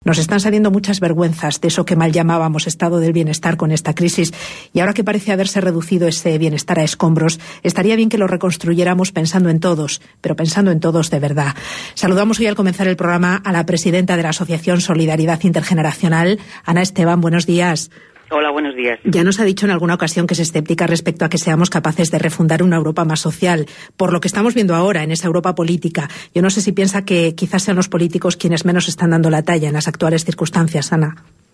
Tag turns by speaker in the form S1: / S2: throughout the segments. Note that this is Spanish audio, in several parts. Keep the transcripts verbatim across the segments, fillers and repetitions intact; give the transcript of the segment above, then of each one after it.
S1: Nos están saliendo muchas vergüenzas de eso que mal llamábamos estado del bienestar con esta crisis, y ahora que parece haberse reducido ese bienestar a escombros, estaría bien que lo reconstruyéramos pensando en todos, pero pensando en todos de verdad. Saludamos hoy al comenzar el programa a la presidenta de la Asociación Solidaridad Intergeneracional, Ana Esteban. Buenos días.
S2: Hola, buenos días.
S1: Ya nos ha dicho en alguna ocasión que es escéptica respecto a que seamos capaces de refundar una Europa más social, por lo que estamos viendo ahora en esa Europa política. Yo no sé si piensa que quizás sean los políticos quienes menos están dando la talla en las actuales circunstancias, Ana.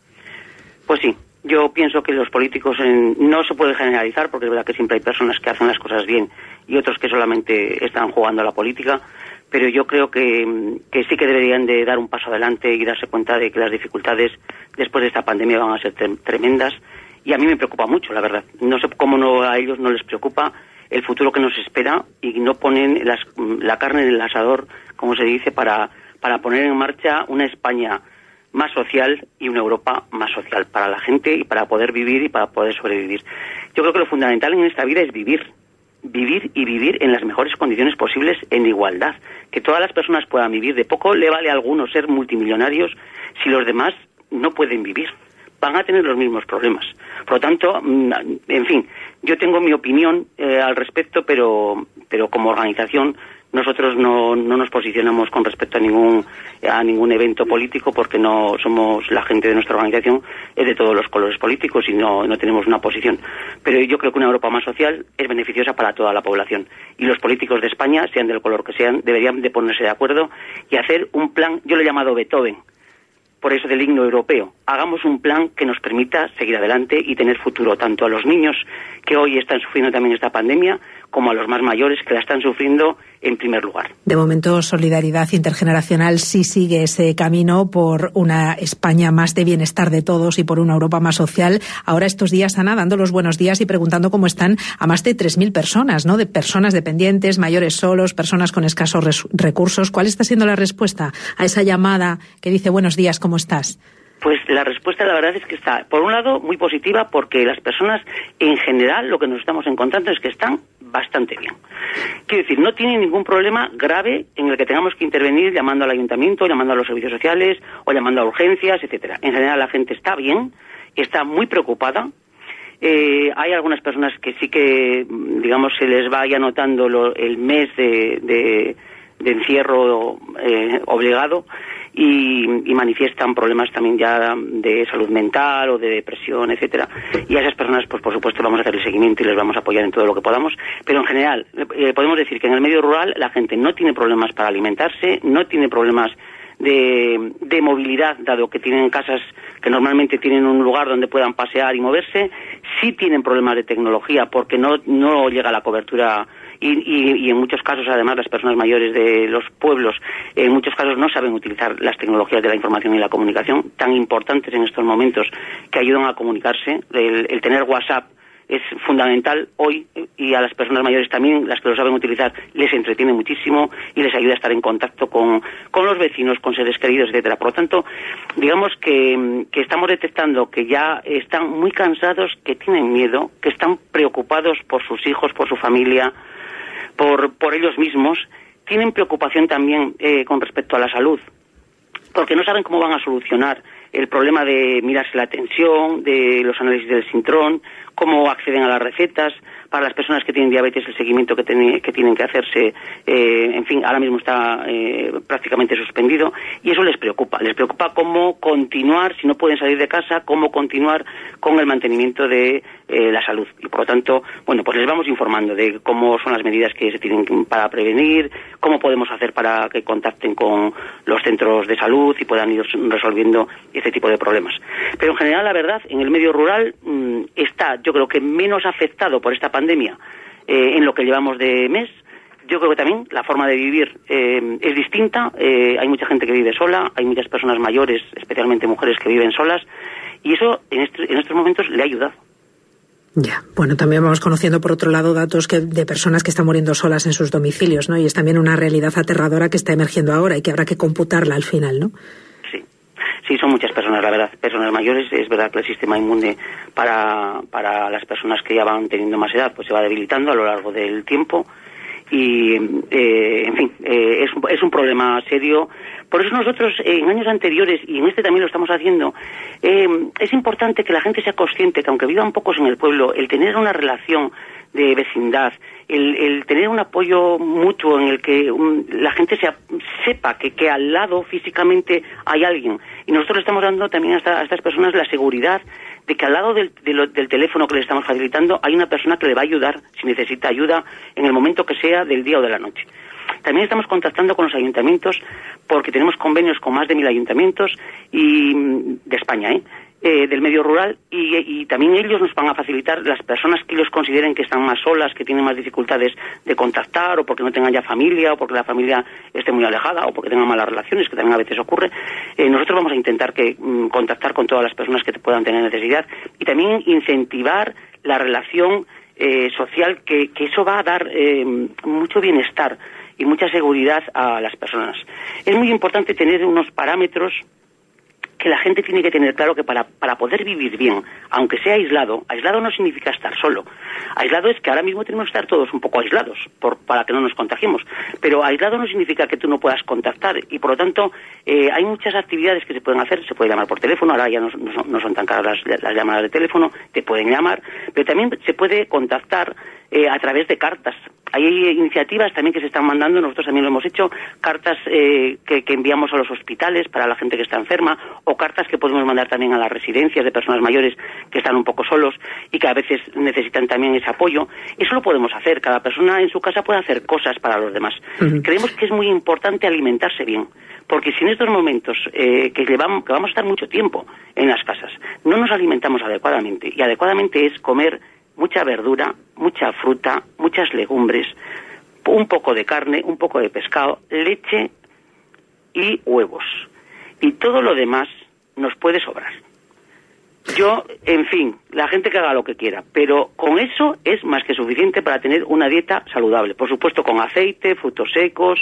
S2: Pues sí, yo pienso que los políticos en, no se puede generalizar, porque es verdad que siempre hay personas que hacen las cosas bien y otros que solamente están jugando a la política, pero yo creo que, que sí que deberían de dar un paso adelante y darse cuenta de que las dificultades después de esta pandemia van a ser tre- tremendas, y a mí me preocupa mucho, la verdad. No sé cómo no a ellos no les preocupa el futuro que nos espera y no ponen las, la carne en el asador, como se dice, para, para poner en marcha una España más social y una Europa más social para la gente y para poder vivir y para poder sobrevivir. Yo creo que lo fundamental en esta vida es vivir. Vivir y vivir en las mejores condiciones posibles en igualdad. Que todas las personas puedan vivir. De poco le vale a algunos ser multimillonarios si los demás no pueden vivir. Van a tener los mismos problemas. Por lo tanto, en fin, yo tengo mi opinión eh, al respecto, pero, pero como organización nosotros no, no nos posicionamos con respecto a ningún a ningún evento político, porque no somos, la gente de nuestra organización es de todos los colores políticos y no, no tenemos una posición. Pero yo creo que una Europa más social es beneficiosa para toda la población. Y los políticos de España, sean del color que sean, deberían de ponerse de acuerdo y hacer un plan, yo lo he llamado Beethoven, por eso del himno europeo. Hagamos un plan que nos permita seguir adelante y tener futuro, tanto a los niños que hoy están sufriendo también esta pandemia, como a los más mayores que la están sufriendo en primer lugar.
S1: De momento, Solidaridad Intergeneracional sí sigue ese camino por una España más de bienestar de todos y por una Europa más social. Ahora estos días, Ana, dando los buenos días y preguntando cómo están a más de tres mil personas, ¿no? De personas dependientes, mayores solos, personas con escasos res- recursos. ¿Cuál está siendo la respuesta a esa llamada que dice buenos días, ¿cómo estás?
S2: Pues la respuesta, la verdad, es que está, por un lado, muy positiva, porque las personas, en general, lo que nos estamos encontrando es que están bastante bien. Quiero decir, no tienen ningún problema grave en el que tengamos que intervenir llamando al ayuntamiento, llamando a los servicios sociales o llamando a urgencias, etcétera. En general, la gente está bien, está muy preocupada. Eh, hay algunas personas que sí que, digamos, se les vaya notando lo, el mes de, de, de encierro eh, obligado, Y, y manifiestan problemas también ya de salud mental o de depresión, etcétera. Y a esas personas, pues por supuesto, vamos a hacer el seguimiento y les vamos a apoyar en todo lo que podamos. Pero en general, eh, podemos decir que en el medio rural la gente no tiene problemas para alimentarse, no tiene problemas de, de movilidad, dado que tienen casas que normalmente tienen un lugar donde puedan pasear y moverse. Sí tienen problemas de tecnología porque no, no llega la cobertura. Y, y, y en muchos casos, además, las personas mayores de los pueblos, en muchos casos no saben utilizar las tecnologías de la información y la comunicación, tan importantes en estos momentos, que ayudan a comunicarse. El, el tener WhatsApp es fundamental hoy, y a las personas mayores también, las que lo saben utilizar, les entretiene muchísimo y les ayuda a estar en contacto con, con los vecinos, con seres queridos, etcétera. Por lo tanto, digamos que, que estamos detectando que ya están muy cansados, que tienen miedo, que están preocupados por sus hijos, por su familia, por, por ellos mismos. Tienen preocupación también eh, con respecto a la salud, porque no saben cómo van a solucionar el problema de mirarse la tensión, de los análisis del sintrón, cómo acceden a las recetas. Para las personas que tienen diabetes, el seguimiento que, ten, que tienen que hacerse, eh, en fin, ahora mismo está eh, prácticamente suspendido, y eso les preocupa. Les preocupa cómo continuar, si no pueden salir de casa, cómo continuar con el mantenimiento de eh, la salud. Y por lo tanto, bueno, pues les vamos informando de cómo son las medidas que se tienen para prevenir, cómo podemos hacer para que contacten con los centros de salud y puedan ir resolviendo este tipo de problemas. Pero en general, la verdad, en el medio rural mmm, está, yo creo que menos afectado por esta pandemia eh, en lo que llevamos de mes. Yo creo que también la forma de vivir eh, es distinta. Eh, hay mucha gente que vive sola, hay muchas personas mayores, especialmente mujeres, que viven solas, y eso en, este, en estos momentos le ha ayudado.
S1: Ya, bueno, también vamos conociendo por otro lado datos que, de personas que están muriendo solas en sus domicilios, ¿no? Y es también una realidad aterradora que está emergiendo ahora y que habrá que computarla al final, ¿no?
S2: Sí, son muchas personas, la verdad. Personas mayores, es verdad que el sistema inmune para, para las personas que ya van teniendo más edad, pues se va debilitando a lo largo del tiempo. Y, eh, en fin, eh, es, es un problema serio Por eso nosotros, eh, en años anteriores, y en este también lo estamos haciendo, eh, es importante que la gente sea consciente que aunque vivan pocos en el pueblo, el tener una relación de vecindad, el, el tener un apoyo mutuo en el que um, la gente sea, sepa que, que al lado físicamente hay alguien. Y nosotros le estamos dando también a, esta, a estas personas la seguridad de que al lado del, de lo, del teléfono que le estamos facilitando hay una persona que le va a ayudar si necesita ayuda en el momento que sea del día o de la noche. También estamos contactando con los ayuntamientos porque tenemos convenios con más de mil ayuntamientos y de España, ¿eh? Eh, del medio rural y, y también ellos nos van a facilitar las personas que ellos consideren que están más solas, que tienen más dificultades de contactar o porque no tengan ya familia o porque la familia esté muy alejada o porque tengan malas relaciones, que también a veces ocurre. Eh, nosotros vamos a intentar que mm, contactar con todas las personas que puedan tener necesidad y también incentivar la relación eh, social, que, que eso va a dar eh, mucho bienestar y mucha seguridad a las personas. Es muy importante tener unos parámetros que la gente tiene que tener claro, que para, para poder vivir bien, aunque sea aislado, aislado no significa estar solo. Aislado es que ahora mismo tenemos que estar todos un poco aislados por, para que no nos contagiemos. Pero aislado no significa que tú no puedas contactar y por lo tanto eh, hay muchas actividades que se pueden hacer. Se puede llamar por teléfono, ahora ya no, no, son, no son tan caras las, las llamadas de teléfono, te pueden llamar, pero también se puede contactar eh, a través de cartas. Hay iniciativas también que se están mandando, nosotros también lo hemos hecho, cartas eh, que, que enviamos a los hospitales para la gente que está enferma, o cartas que podemos mandar también a las residencias de personas mayores que están un poco solos y que a veces necesitan también ese apoyo. Eso lo podemos hacer, cada persona en su casa puede hacer cosas para los demás. Uh-huh. Creemos que es muy importante alimentarse bien, porque si en estos momentos eh, que, llevamos, que vamos a estar mucho tiempo en las casas, no nos alimentamos adecuadamente, y adecuadamente es comer mucha verdura, mucha fruta, muchas legumbres, un poco de carne, un poco de pescado, leche y huevos. Y todo lo demás nos puede sobrar. Yo, en fin, la gente que haga lo que quiera, pero con eso es más que suficiente para tener una dieta saludable. Por supuesto, con aceite, frutos secos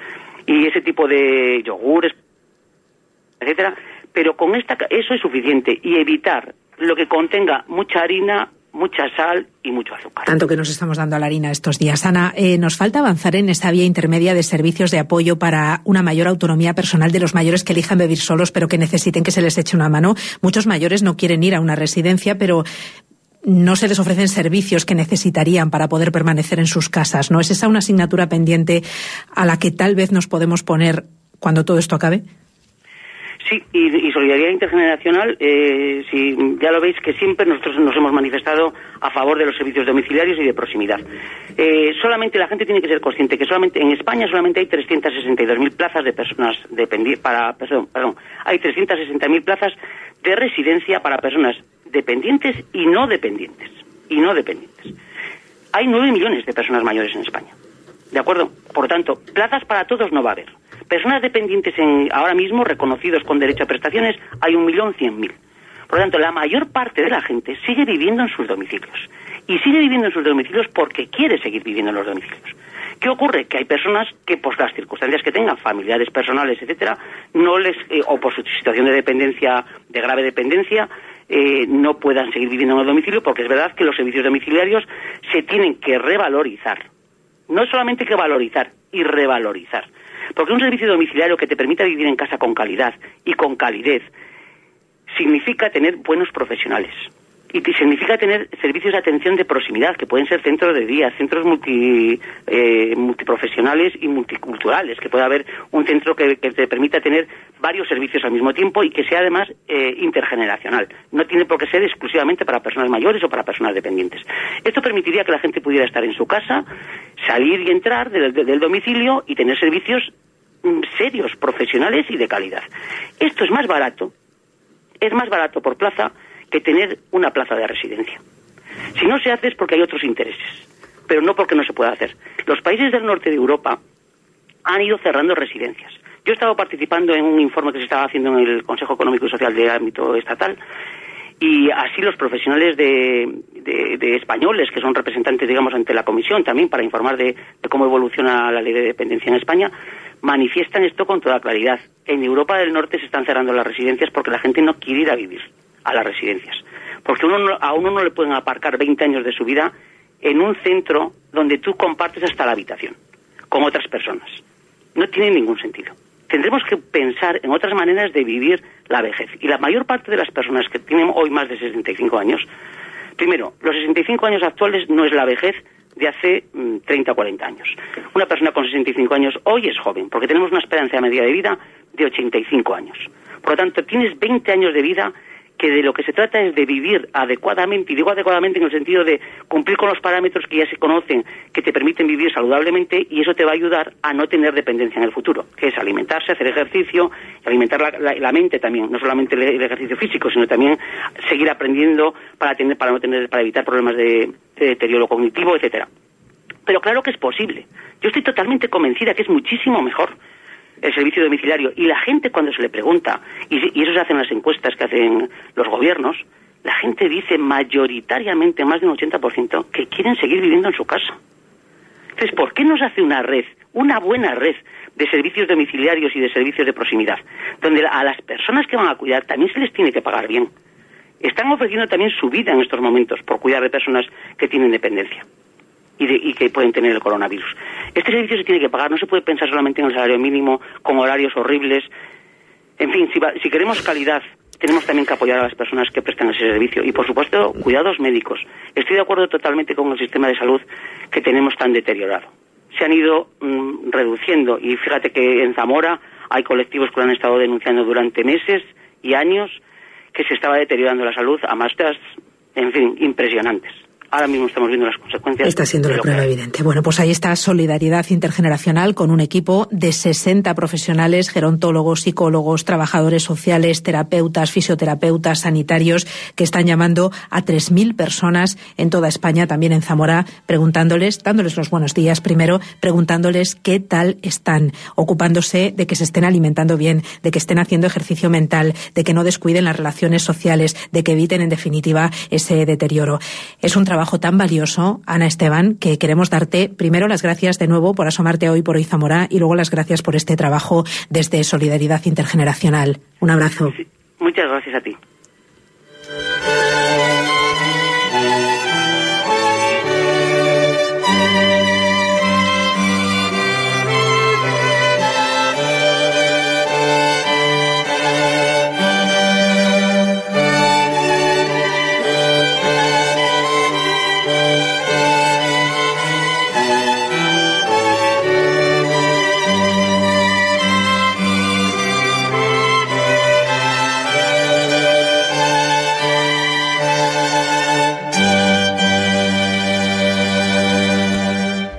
S2: y ese tipo de yogures, etcétera. Pero con esta, eso es suficiente, y evitar lo que contenga mucha harina, mucha sal y mucho azúcar.
S1: Tanto que nos estamos dando a la harina estos días. Ana, eh, nos falta avanzar en esa vía intermedia de servicios de apoyo para una mayor autonomía personal de los mayores que elijan vivir solos, pero que necesiten que se les eche una mano. Muchos mayores no quieren ir a una residencia, pero no se les ofrecen servicios que necesitarían para poder permanecer en sus casas, ¿no? ¿Es esa una asignatura pendiente a la que tal vez nos podemos poner cuando todo esto acabe?
S2: Sí, y, y solidaridad intergeneracional, eh, si ya lo veis que siempre nosotros nos hemos manifestado a favor de los servicios domiciliarios y de proximidad. Eh, solamente la gente tiene que ser consciente que solamente en España solamente hay trescientas sesenta y dos mil plazas de personas dependientes para, perdón, perdón, hay trescientas sesenta mil plazas de residencia para personas dependientes y no dependientes, y no dependientes. Hay nueve millones de personas mayores en España. ¿De acuerdo? Por lo tanto, plazas para todos no va a haber. Personas dependientes en, ahora mismo reconocidos con derecho a prestaciones hay un millón cien mil. Por lo tanto, la mayor parte de la gente sigue viviendo en sus domicilios. Y sigue viviendo en sus domicilios porque quiere seguir viviendo en los domicilios. ¿Qué ocurre? Que hay personas que, por las circunstancias que tengan, familiares, personales, etcétera, no les, eh, o por su situación de dependencia, de grave dependencia, eh, no puedan seguir viviendo en el domicilio, porque es verdad que los servicios domiciliarios se tienen que revalorizar. No solamente que valorizar, y revalorizar. Porque un servicio domiciliario que te permita vivir en casa con calidad y con calidez significa tener buenos profesionales. Y significa tener servicios de atención de proximidad, que pueden ser centros de día, centros multi, eh, multiprofesionales y multiculturales, que puede haber un centro que, que te permita tener varios servicios al mismo tiempo y que sea además eh, intergeneracional. No tiene por qué ser exclusivamente para personas mayores o para personas dependientes. Esto permitiría que la gente pudiera estar en su casa, salir y entrar del, del domicilio y tener servicios mm, serios, profesionales y de calidad. Esto es más barato, es más barato por plaza que tener una plaza de residencia. Si no se hace es porque hay otros intereses, pero no porque no se pueda hacer. Los países del norte de Europa han ido cerrando residencias. Yo he estado participando en un informe que se estaba haciendo en el Consejo Económico y Social de ámbito estatal, y así los profesionales de, de, de españoles, que son representantes, digamos, ante la Comisión también para informar de, de cómo evoluciona la ley de dependencia en España, manifiestan esto con toda claridad. En Europa del Norte se están cerrando las residencias porque la gente no quiere ir a vivir a las residencias. Porque uno no, a uno no le pueden aparcar veinte años de su vida en un centro donde tú compartes hasta la habitación con otras personas. No tiene ningún sentido. tendremos que pensar en otras maneras de vivir la vejez. Y la mayor parte de las personas que tienen hoy más de sesenta y cinco años, primero, los sesenta y cinco años actuales no es la vejez de hace mmm, treinta o cuarenta años. Una persona con sesenta y cinco años hoy es joven, porque tenemos una esperanza media de vida de ochenta y cinco años. Por lo tanto, tienes veinte años de vida que de lo que se trata es de vivir adecuadamente, y digo adecuadamente en el sentido de cumplir con los parámetros que ya se conocen, que te permiten vivir saludablemente, y eso te va a ayudar a no tener dependencia en el futuro, que es alimentarse, hacer ejercicio, alimentar la, la, la mente también, no solamente el, el ejercicio físico, sino también seguir aprendiendo para tener, para no tener, para evitar problemas de, de deterioro cognitivo, etcétera. Pero claro que es posible. Yo estoy totalmente convencida que es muchísimo mejor el servicio domiciliario, y la gente cuando se le pregunta, y, y eso se hace en las encuestas que hacen los gobiernos, la gente dice mayoritariamente, más de un ochenta por ciento, que quieren seguir viviendo en su casa. Entonces, ¿por qué no se hace una red, una buena red de servicios domiciliarios y de servicios de proximidad, donde a las personas que van a cuidar también se les tiene que pagar bien? Están ofreciendo también su vida en estos momentos por cuidar de personas que tienen dependencia y, de, y que pueden tener el coronavirus. Este servicio se tiene que pagar, no se puede pensar solamente en el salario mínimo, con horarios horribles. En fin, si, va, si queremos calidad, tenemos también que apoyar a las personas que prestan ese servicio. Y, por supuesto, cuidados médicos. Estoy de acuerdo totalmente con el sistema de salud que tenemos tan deteriorado. Se han ido mmm, reduciendo, y fíjate que en Zamora hay colectivos que lo han estado denunciando durante meses y años, que se estaba deteriorando la salud a mastas, en fin, impresionantes. Ahora mismo estamos viendo las consecuencias.
S1: Está siendo la prueba evidente. Bueno, pues ahí está solidaridad intergeneracional con un equipo de sesenta profesionales, gerontólogos, psicólogos, trabajadores sociales, terapeutas, fisioterapeutas, sanitarios, que están llamando a tres mil personas en toda España, también en Zamora, preguntándoles, dándoles los buenos días primero, preguntándoles qué tal están, ocupándose de que se estén alimentando bien, de que estén haciendo ejercicio mental, de que no descuiden las relaciones sociales, de que eviten, en definitiva, ese deterioro. Es un trabajo tan valioso, Ana Esteban, que queremos darte primero las gracias de nuevo por asomarte hoy por Hoy Zamora, y luego las gracias por este trabajo desde Solidaridad Intergeneracional. Un abrazo.
S2: Sí, muchas gracias a ti.